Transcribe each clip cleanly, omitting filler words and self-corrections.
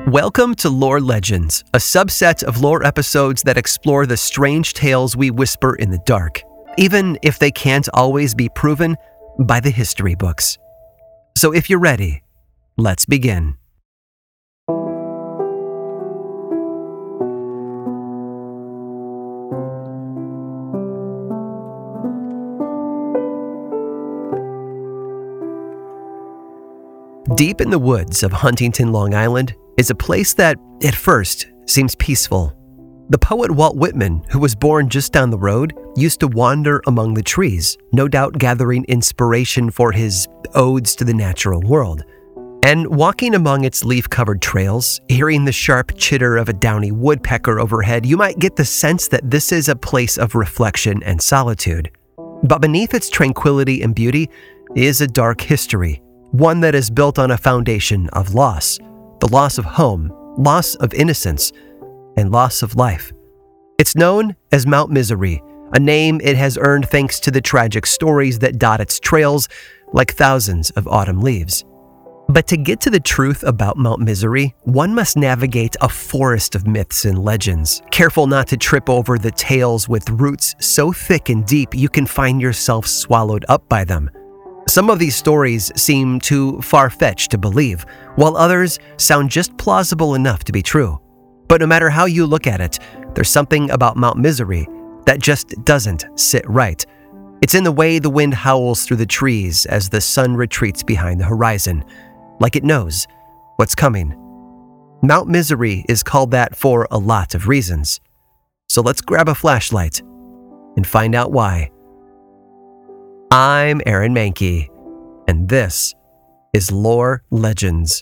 Welcome to Lore Legends, a subset of lore episodes that explore the strange tales we whisper in the dark, even if they can't always be proven by the history books. So if you're ready, let's begin. Deep in the woods of Huntington, Long Island, is a place that, at first, seems peaceful. The poet Walt Whitman, who was born just down the road, used to wander among the trees, no doubt gathering inspiration for his odes to the natural world. And walking among its leaf-covered trails, hearing the sharp chitter of a downy woodpecker overhead, you might get the sense that this is a place of reflection and solitude. But beneath its tranquility and beauty is a dark history, one that is built on a foundation of loss. The loss of home, loss of innocence, and loss of life. It's known as Mount Misery, a name it has earned thanks to the tragic stories that dot its trails like thousands of autumn leaves. But to get to the truth about Mount Misery, one must navigate a forest of myths and legends, careful not to trip over the tales with roots so thick and deep you can find yourself swallowed up by them. Some of these stories seem too far-fetched to believe, while others sound just plausible enough to be true. But no matter how you look at it, there's something about Mount Misery that just doesn't sit right. It's in the way the wind howls through the trees as the sun retreats behind the horizon, like it knows what's coming. Mount Misery is called that for a lot of reasons. So let's grab a flashlight and find out why. I'm Aaron Mahnke, and this is Lore Legends.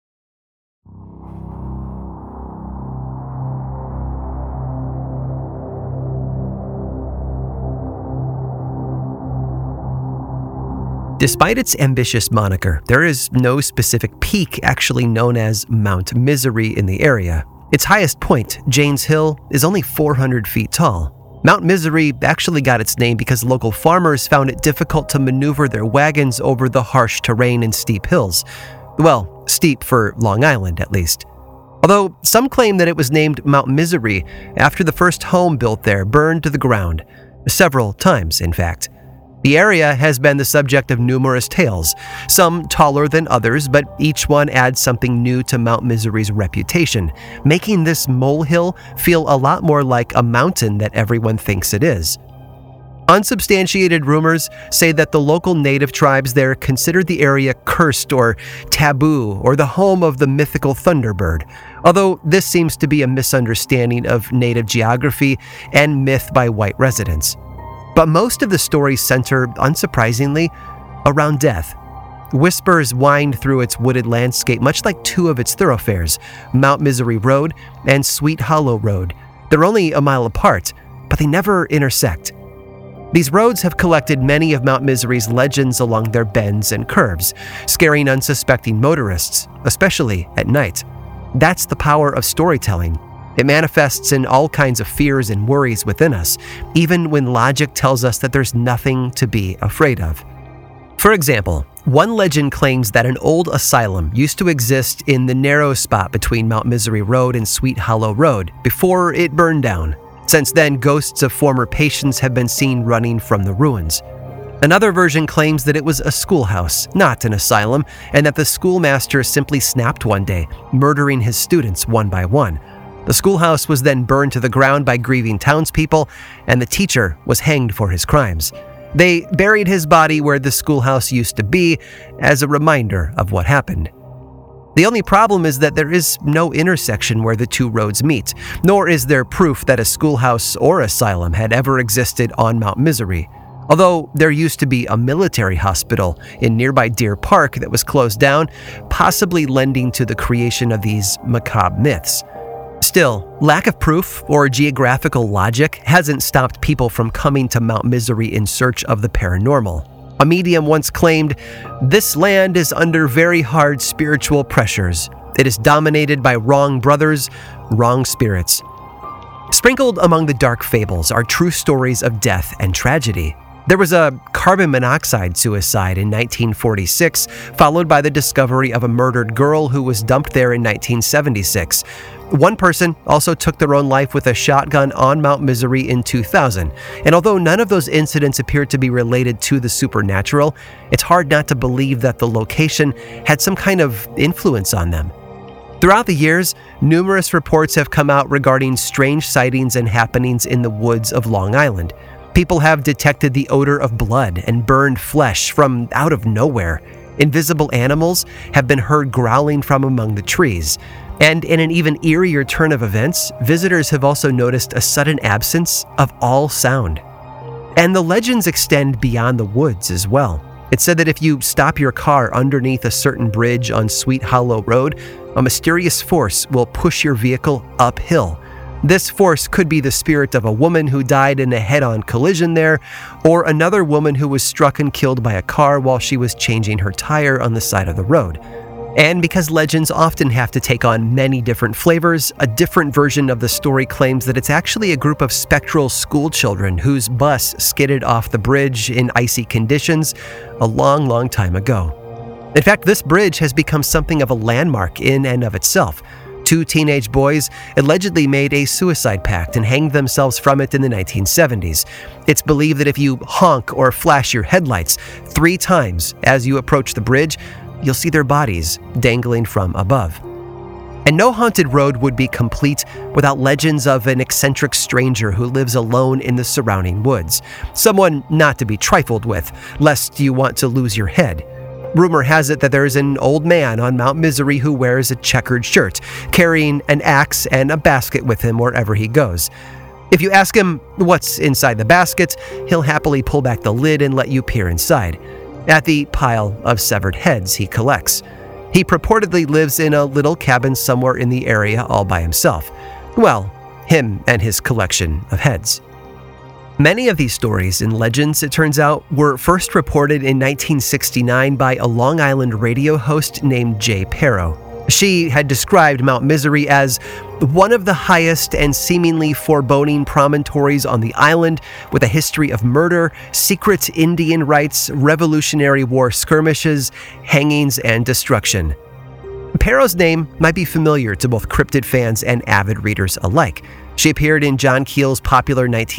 Despite its ambitious moniker, there is no specific peak actually known as Mount Misery in the area. Its highest point, Janes Hill, is only 400 feet tall. Mount Misery actually got its name because local farmers found it difficult to maneuver their wagons over the harsh terrain and steep hills. Well, steep for Long Island, at least. Although some claim that it was named Mount Misery after the first home built there burned to the ground. Several times, in fact. The area has been the subject of numerous tales, some taller than others, but each one adds something new to Mount Misery's reputation, making this molehill feel a lot more like a mountain that everyone thinks it is. Unsubstantiated rumors say that the local native tribes there considered the area cursed or taboo or the home of the mythical Thunderbird, although this seems to be a misunderstanding of native geography and myth by white residents. But most of the stories center, unsurprisingly, around death. Whispers wind through its wooded landscape much like two of its thoroughfares, Mount Misery Road and Sweet Hollow Road. They're only a mile apart, but they never intersect. These roads have collected many of Mount Misery's legends along their bends and curves, scaring unsuspecting motorists, especially at night. That's the power of storytelling. It manifests in all kinds of fears and worries within us, even when logic tells us that there's nothing to be afraid of. For example, one legend claims that an old asylum used to exist in the narrow spot between Mount Misery Road and Sweet Hollow Road before it burned down. Since then, ghosts of former patients have been seen running from the ruins. Another version claims that it was a schoolhouse, not an asylum, and that the schoolmaster simply snapped one day, murdering his students one by one. The schoolhouse was then burned to the ground by grieving townspeople, and the teacher was hanged for his crimes. They buried his body where the schoolhouse used to be as a reminder of what happened. The only problem is that there is no intersection where the two roads meet, nor is there proof that a schoolhouse or asylum had ever existed on Mount Misery. Although there used to be a military hospital in nearby Deer Park that was closed down, possibly lending to the creation of these macabre myths. Still, lack of proof or geographical logic hasn't stopped people from coming to Mount Misery in search of the paranormal. A medium once claimed, "This land is under very hard spiritual pressures. It is dominated by wrong brothers, wrong spirits." Sprinkled among the dark fables are true stories of death and tragedy. There was a carbon monoxide suicide in 1946, followed by the discovery of a murdered girl who was dumped there in 1976. One person also took their own life with a shotgun on Mount Misery in 2000. And although none of those incidents appear to be related to the supernatural, it's hard not to believe that the location had some kind of influence on them. Throughout the years, numerous reports have come out regarding strange sightings and happenings in the woods of Long Island. People have detected the odor of blood and burned flesh from out of nowhere. Invisible animals have been heard growling from among the trees. And in an even eerier turn of events, visitors have also noticed a sudden absence of all sound. And the legends extend beyond the woods as well. It's said that if you stop your car underneath a certain bridge on Sweet Hollow Road, a mysterious force will push your vehicle uphill. This force could be the spirit of a woman who died in a head-on collision there, or another woman who was struck and killed by a car while she was changing her tire on the side of the road. And because legends often have to take on many different flavors, a different version of the story claims that it's actually a group of spectral school children whose bus skidded off the bridge in icy conditions a long, long time ago. In fact, this bridge has become something of a landmark in and of itself. 2 teenage boys allegedly made a suicide pact and hanged themselves from it in the 1970s. It's believed that if you honk or flash your headlights 3 times as you approach the bridge, you'll see their bodies dangling from above. And no haunted road would be complete without legends of an eccentric stranger who lives alone in the surrounding woods. Someone not to be trifled with, lest you want to lose your head. Rumor has it that there is an old man on Mount Misery who wears a checkered shirt, carrying an axe and a basket with him wherever he goes. If you ask him what's inside the basket, he'll happily pull back the lid and let you peer inside, at the pile of severed heads he collects. He purportedly lives in a little cabin somewhere in the area all by himself. Well, him and his collection of heads. Many of these stories and legends, it turns out, were first reported in 1969 by a Long Island radio host named Jay Pero. She had described Mount Misery as one of the highest and seemingly foreboding promontories on the island, with a history of murder, secret Indian rites, Revolutionary War skirmishes, hangings, and destruction. Pero's name might be familiar to both cryptid fans and avid readers alike. She appeared in John Keel's popular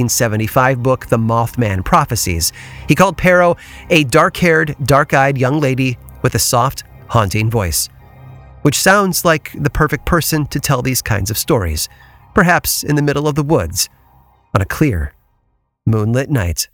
1975 book, The Mothman Prophecies. He called Pero a dark-haired, dark-eyed young lady with a soft, haunting voice. Which sounds like the perfect person to tell these kinds of stories, perhaps in the middle of the woods, on a clear, moonlit night.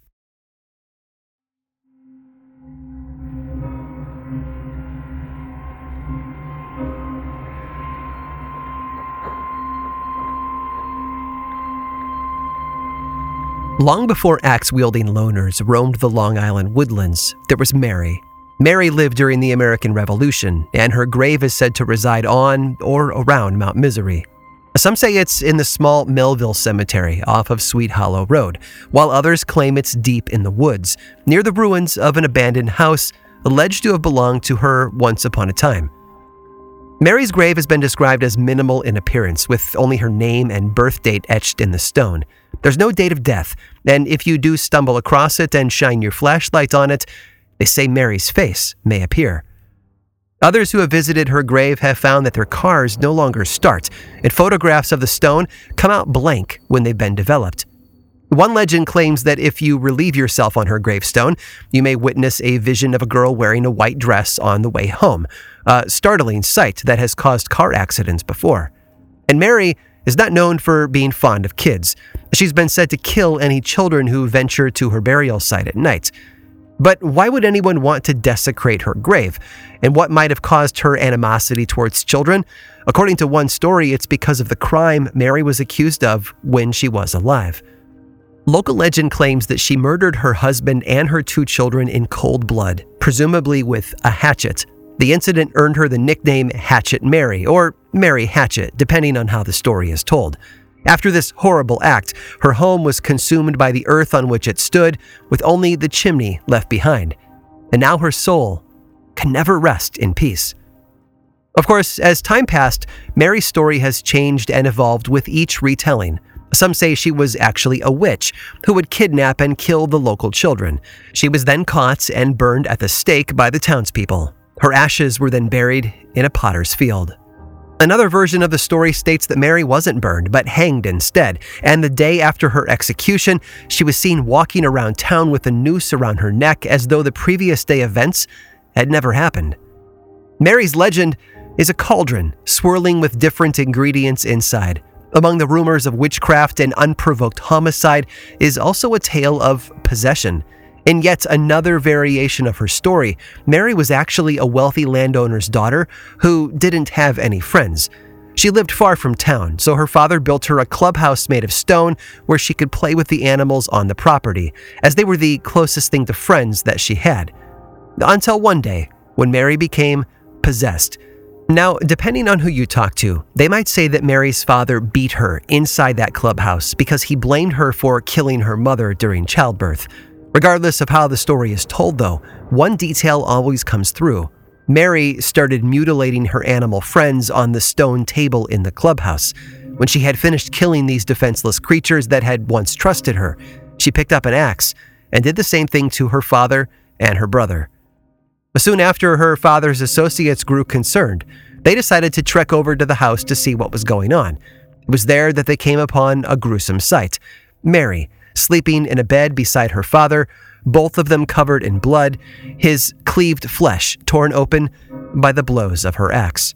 Long before axe-wielding loners roamed the Long Island woodlands, there was Mary. Mary lived during the American Revolution, and her grave is said to reside on or around Mount Misery. Some say it's in the small Melville Cemetery off of Sweet Hollow Road, while others claim it's deep in the woods, near the ruins of an abandoned house alleged to have belonged to her once upon a time. Mary's grave has been described as minimal in appearance, with only her name and birth date etched in the stone. There's no date of death, and if you do stumble across it and shine your flashlight on it, they say Mary's face may appear. Others who have visited her grave have found that their cars no longer start, and photographs of the stone come out blank when they've been developed. One legend claims that if you relieve yourself on her gravestone, you may witness a vision of a girl wearing a white dress on the way home, a startling sight that has caused car accidents before. And Mary is not known for being fond of kids. She's been said to kill any children who venture to her burial site at night. But why would anyone want to desecrate her grave? And what might have caused her animosity towards children? According to one story, it's because of the crime Mary was accused of when she was alive. Local legend claims that she murdered her husband and her 2 children in cold blood, presumably with a hatchet. The incident earned her the nickname Hatchet Mary, or Mary Hatchet, depending on how the story is told. After this horrible act, her home was consumed by the earth on which it stood, with only the chimney left behind. And now her soul can never rest in peace. Of course, as time passed, Mary's story has changed and evolved with each retelling. Some say she was actually a witch who would kidnap and kill the local children. She was then caught and burned at the stake by the townspeople. Her ashes were then buried in a potter's field. Another version of the story states that Mary wasn't burned, but hanged instead, and the day after her execution, she was seen walking around town with a noose around her neck as though the previous day events had never happened. Mary's legend is a cauldron swirling with different ingredients inside. Among the rumors of witchcraft and unprovoked homicide is also a tale of possession. In yet another variation of her story, Mary was actually a wealthy landowner's daughter who didn't have any friends. She lived far from town, so her father built her a clubhouse made of stone where she could play with the animals on the property, as they were the closest thing to friends that she had. Until one day, when Mary became possessed. Now, depending on who you talk to, they might say that Mary's father beat her inside that clubhouse because he blamed her for killing her mother during childbirth. Regardless of how the story is told, though, one detail always comes through. Mary started mutilating her animal friends on the stone table in the clubhouse. When she had finished killing these defenseless creatures that had once trusted her, she picked up an axe and did the same thing to her father and her brother. Soon after, her father's associates grew concerned. They decided to trek over to the house to see what was going on. It was there that they came upon a gruesome sight. Mary, sleeping in a bed beside her father, both of them covered in blood, his cleaved flesh torn open by the blows of her axe.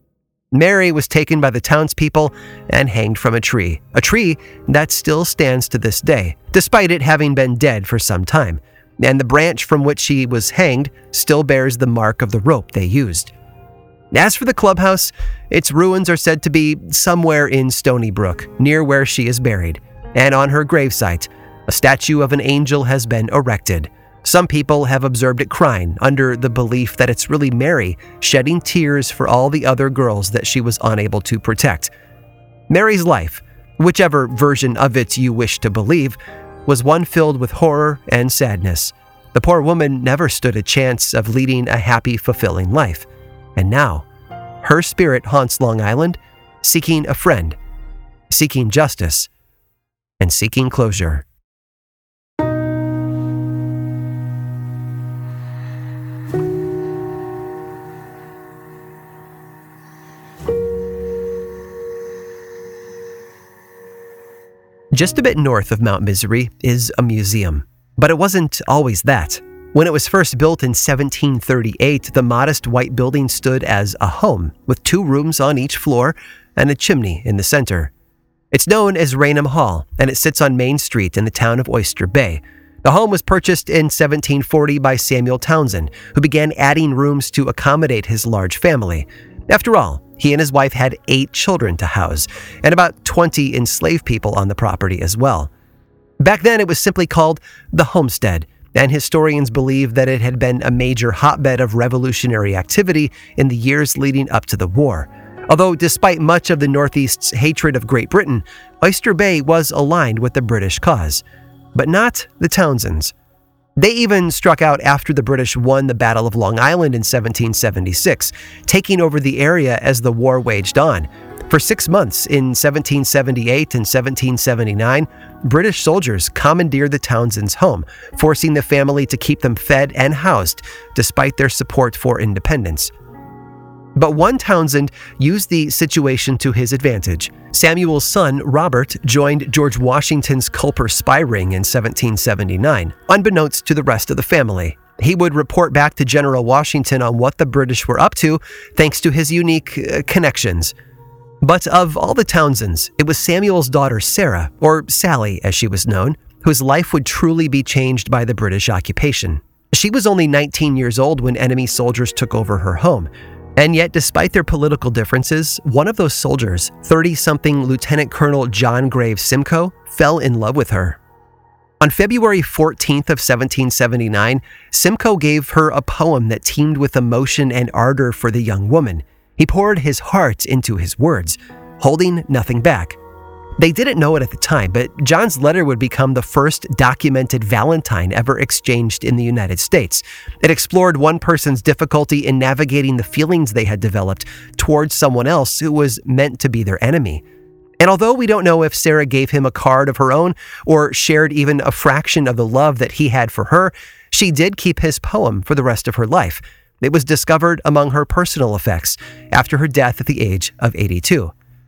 Mary was taken by the townspeople and hanged from a tree that still stands to this day, despite it having been dead for some time, and the branch from which she was hanged still bears the mark of the rope they used. As for the clubhouse, its ruins are said to be somewhere in Stony Brook, near where she is buried. And on her gravesite, a statue of an angel has been erected. Some people have observed it crying under the belief that it's really Mary shedding tears for all the other girls that she was unable to protect. Mary's life, whichever version of it you wish to believe, was one filled with horror and sadness. The poor woman never stood a chance of leading a happy, fulfilling life. And now, her spirit haunts Long Island, seeking a friend, seeking justice, and seeking closure. Just a bit north of Mount Misery is a museum, but it wasn't always that. When it was first built in 1738, the modest white building stood as a home, with 2 rooms on each floor and a chimney in the center. It's known as Raynham Hall, and it sits on Main Street in the town of Oyster Bay. The home was purchased in 1740 by Samuel Townsend, who began adding rooms to accommodate his large family. After all, he and his wife had 8 children to house, and about 20 enslaved people on the property as well. Back then, it was simply called the Homestead, and historians believe that it had been a major hotbed of revolutionary activity in the years leading up to the war. Although despite much of the Northeast's hatred of Great Britain, Oyster Bay was aligned with the British cause. But not the Townsends. They even struck out after the British won the Battle of Long Island in 1776, taking over the area as the war waged on. For 6 months in 1778 and 1779, British soldiers commandeered the Townsends' home, forcing the family to keep them fed and housed despite their support for independence. But one Townsend used the situation to his advantage. Samuel's son, Robert, joined George Washington's Culper spy ring in 1779, unbeknownst to the rest of the family. He would report back to General Washington on what the British were up to, thanks to his unique connections. But of all the Townsends, it was Samuel's daughter Sarah, or Sally as she was known, whose life would truly be changed by the British occupation. She was only 19 years old when enemy soldiers took over her home. And yet, despite their political differences, one of those soldiers, 30-something Lieutenant Colonel John Graves Simcoe, fell in love with her. On February 14th of 1779, Simcoe gave her a poem that teemed with emotion and ardor for the young woman. He poured his heart into his words, holding nothing back. They didn't know it at the time, but John's letter would become the first documented Valentine ever exchanged in the United States. It explored one person's difficulty in navigating the feelings they had developed towards someone else who was meant to be their enemy. And although we don't know if Sarah gave him a card of her own or shared even a fraction of the love that he had for her, she did keep his poem for the rest of her life. It was discovered among her personal effects after her death at the age of 82.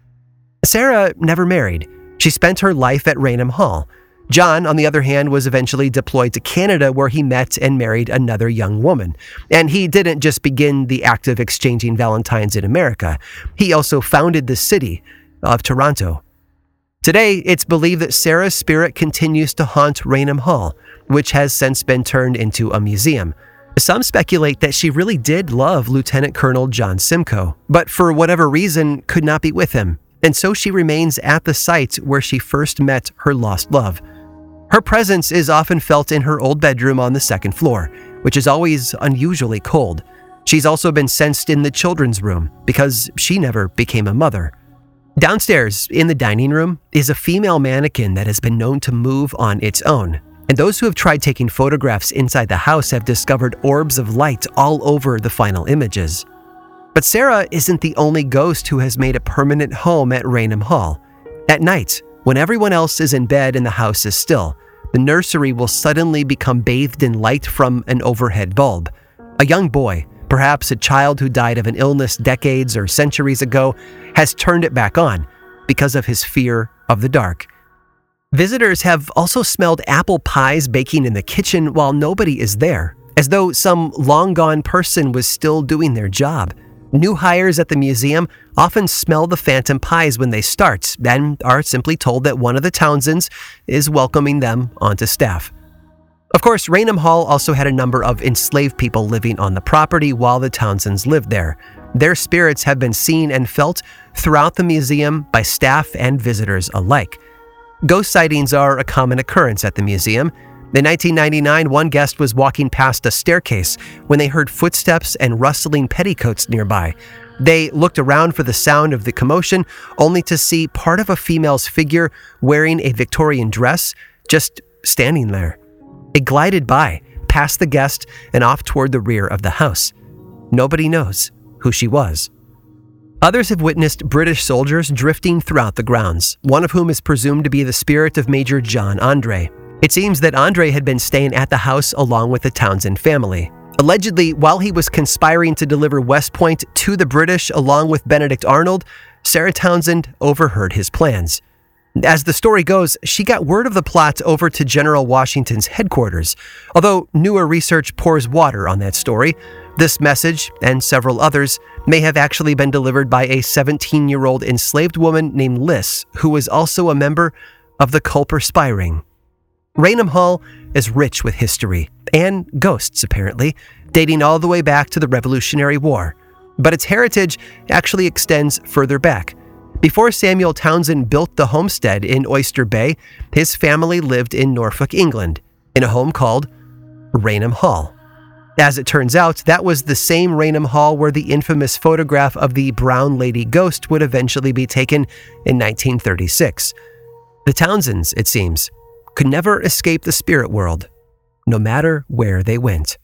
Sarah never married. She spent her life at Raynham Hall. John, on the other hand, was eventually deployed to Canada, where he met and married another young woman. And he didn't just begin the act of exchanging Valentines in America. He also founded the city of Toronto. Today, it's believed that Sarah's spirit continues to haunt Raynham Hall, which has since been turned into a museum. Some speculate that she really did love Lieutenant Colonel John Simcoe, but for whatever reason could not be with him, and so she remains at the site where she first met her lost love. Her presence is often felt in her old bedroom on the second floor, which is always unusually cold. She's also been sensed in the children's room because she never became a mother. Downstairs, in the dining room, is a female mannequin that has been known to move on its own. And those who have tried taking photographs inside the house have discovered orbs of light all over the final images. But Sarah isn't the only ghost who has made a permanent home at Raynham Hall. At night, when everyone else is in bed and the house is still, the nursery will suddenly become bathed in light from an overhead bulb. A young boy, perhaps a child who died of an illness decades or centuries ago, has turned it back on because of his fear of the dark. Visitors have also smelled apple pies baking in the kitchen while nobody is there, as though some long-gone person was still doing their job. New hires at the museum often smell the phantom pies when they start and are simply told that one of the Townsends is welcoming them onto staff. Of course, Raynham Hall also had a number of enslaved people living on the property while the Townsends lived there. Their spirits have been seen and felt throughout the museum by staff and visitors alike. Ghost sightings are a common occurrence at the museum. In 1999, one guest was walking past a staircase when they heard footsteps and rustling petticoats nearby. They looked around for the sound of the commotion, only to see part of a female's figure wearing a Victorian dress just standing there. It glided by, past the guest, and off toward the rear of the house. Nobody knows who she was. Others have witnessed British soldiers drifting throughout the grounds, one of whom is presumed to be the spirit of Major John Andre. It seems that Andre had been staying at the house along with the Townsend family. Allegedly, while he was conspiring to deliver West Point to the British along with Benedict Arnold, Sarah Townsend overheard his plans. As the story goes, she got word of the plot over to General Washington's headquarters. Although newer research pours water on that story, this message, and several others, may have actually been delivered by a 17-year-old enslaved woman named Liss, who was also a member of the Culper Spy Ring. Raynham Hall is rich with history, and ghosts apparently, dating all the way back to the Revolutionary War. But its heritage actually extends further back. Before Samuel Townsend built the homestead in Oyster Bay, his family lived in Norfolk, England, in a home called Raynham Hall. As it turns out, that was the same Raynham Hall where the infamous photograph of the Brown Lady ghost would eventually be taken in 1936. The Townsends, it seems, could never escape the spirit world, no matter where they went.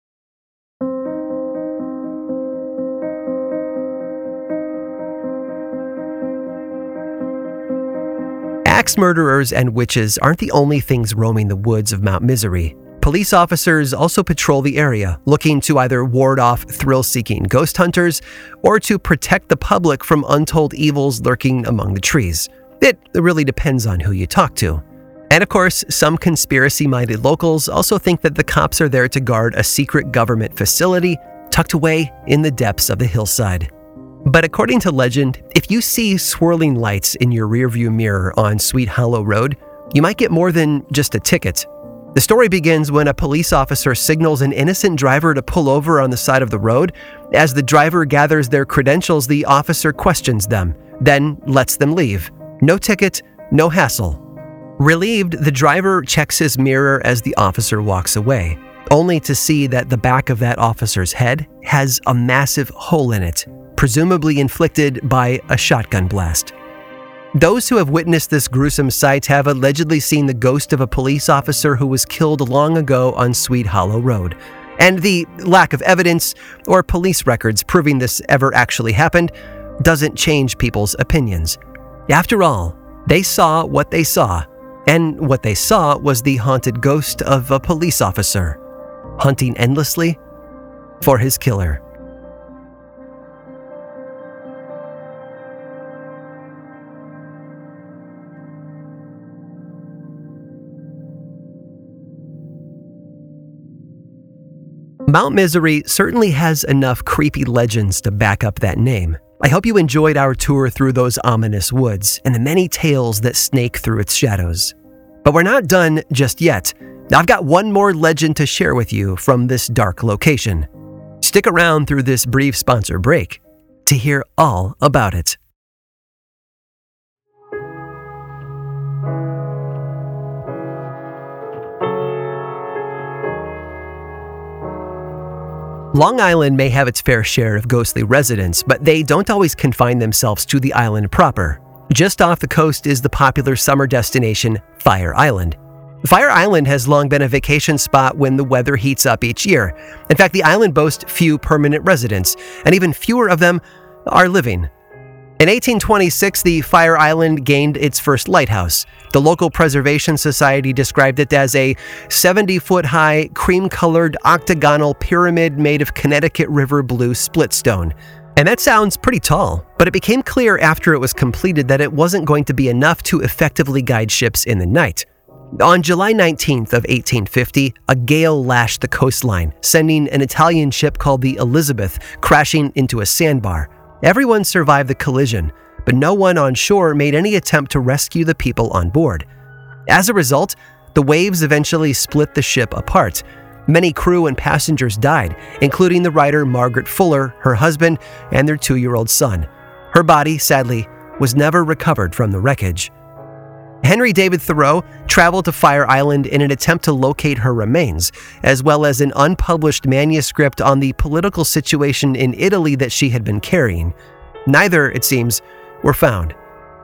Axe murderers and witches aren't the only things roaming the woods of Mount Misery. Police officers also patrol the area, looking to either ward off thrill-seeking ghost hunters or to protect the public from untold evils lurking among the trees. It really depends on who you talk to. And of course, some conspiracy-minded locals also think that the cops are there to guard a secret government facility tucked away in the depths of the hillside. But according to legend, if you see swirling lights in your rearview mirror on Sweet Hollow Road, you might get more than just a ticket. The story begins when a police officer signals an innocent driver to pull over on the side of the road. As the driver gathers their credentials, the officer questions them, then lets them leave. No ticket, no hassle. Relieved, the driver checks his mirror as the officer walks away, only to see that the back of that officer's head has a massive hole in it, presumably inflicted by a shotgun blast. Those who have witnessed this gruesome sight have allegedly seen the ghost of a police officer who was killed long ago on Sweet Hollow Road. And the lack of evidence or police records proving this ever actually happened doesn't change people's opinions. After all, they saw what they saw, and what they saw was the haunted ghost of a police officer, hunting endlessly for his killer. Mount Misery certainly has enough creepy legends to back up that name. I hope you enjoyed our tour through those ominous woods and the many tales that snake through its shadows. But we're not done just yet. I've got one more legend to share with you from this dark location. Stick around through this brief sponsor break to hear all about it. Long Island may have its fair share of ghostly residents, but they don't always confine themselves to the island proper. Just off the coast is the popular summer destination, Fire Island. Fire Island has long been a vacation spot when the weather heats up each year. In fact, the island boasts few permanent residents, and even fewer of them are living. In 1826, the Fire Island gained its first lighthouse. The local preservation society described it as a 70-foot-high, cream-colored octagonal pyramid made of Connecticut River blue split stone. And that sounds pretty tall, but it became clear after it was completed that it wasn't going to be enough to effectively guide ships in the night. On July 19th of 1850, a gale lashed the coastline, sending an Italian ship called the Elizabeth crashing into a sandbar. Everyone survived the collision, but no one on shore made any attempt to rescue the people on board. As a result, the waves eventually split the ship apart. Many crew and passengers died, including the writer Margaret Fuller, her husband, and their 2-year-old son. Her body, sadly, was never recovered from the wreckage. Henry David Thoreau traveled to Fire Island in an attempt to locate her remains, as well as an unpublished manuscript on the political situation in Italy that she had been carrying. Neither, it seems, were found.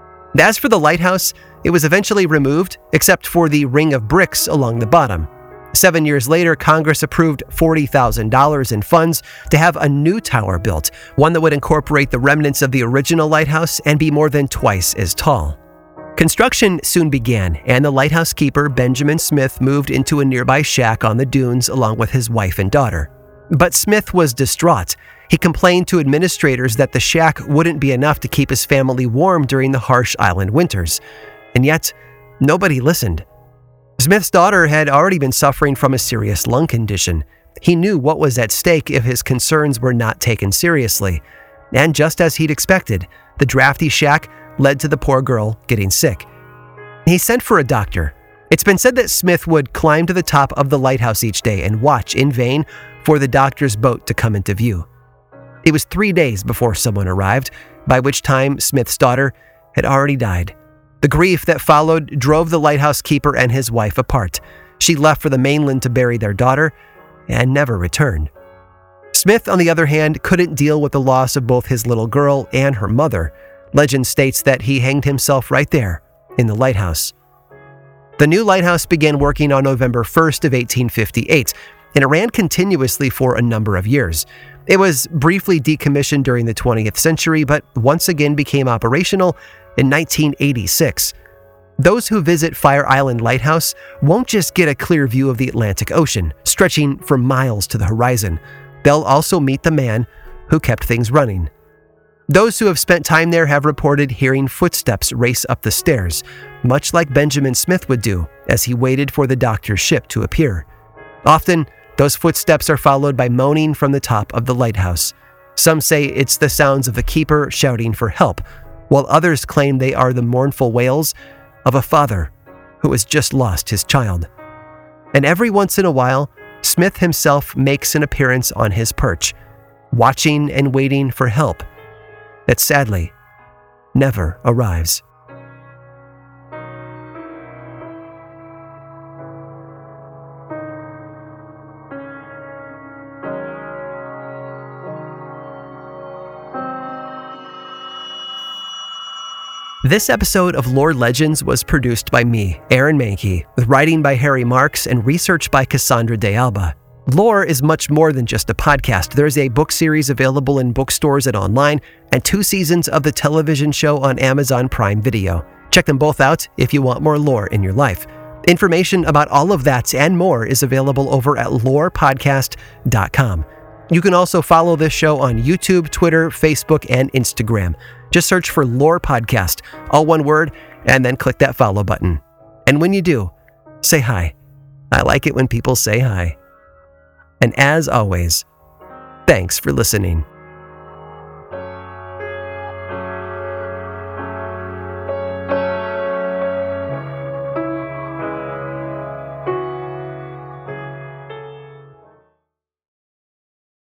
As for the lighthouse, it was eventually removed, except for the ring of bricks along the bottom. 7 years later, Congress approved $40,000 in funds to have a new tower built, one that would incorporate the remnants of the original lighthouse and be more than twice as tall. Construction soon began, and the lighthouse keeper, Benjamin Smith, moved into a nearby shack on the dunes along with his wife and daughter. But Smith was distraught. He complained to administrators that the shack wouldn't be enough to keep his family warm during the harsh island winters. And yet, nobody listened. Smith's daughter had already been suffering from a serious lung condition. He knew what was at stake if his concerns were not taken seriously. And just as he'd expected, the drafty shack led to the poor girl getting sick. He sent for a doctor. It's been said that Smith would climb to the top of the lighthouse each day and watch in vain for the doctor's boat to come into view. It was 3 days before someone arrived, by which time Smith's daughter had already died. The grief that followed drove the lighthouse keeper and his wife apart. She left for the mainland to bury their daughter and never returned. Smith, on the other hand, couldn't deal with the loss of both his little girl and her mother. Legend states that he hanged himself right there in the lighthouse. The new lighthouse began working on November 1st of 1858, and it ran continuously for a number of years. It was briefly decommissioned during the 20th century, but once again became operational in 1986. Those who visit Fire Island Lighthouse won't just get a clear view of the Atlantic Ocean, stretching for miles to the horizon. They'll also meet the man who kept things running. Those who have spent time there have reported hearing footsteps race up the stairs, much like Benjamin Smith would do as he waited for the doctor's ship to appear. Often, those footsteps are followed by moaning from the top of the lighthouse. Some say it's the sounds of the keeper shouting for help, while others claim they are the mournful wails of a father who has just lost his child. And every once in a while, Smith himself makes an appearance on his perch, watching and waiting for help that sadly never arrives. This episode of Lore Legends was produced by me, Aaron Mahnke, with writing by Harry Marks and research by Cassandra De Alba. Lore is much more than just a podcast. There's a book series available in bookstores and online, and 2 seasons of the television show on Amazon Prime Video. Check them both out if you want more lore in your life. Information about all of that and more is available over at lorepodcast.com. You can also follow this show on YouTube, Twitter, Facebook, and Instagram. Just search for Lore Podcast, all one word, and then click that follow button. And when you do, say hi. I like it when people say hi. And as always, thanks for listening.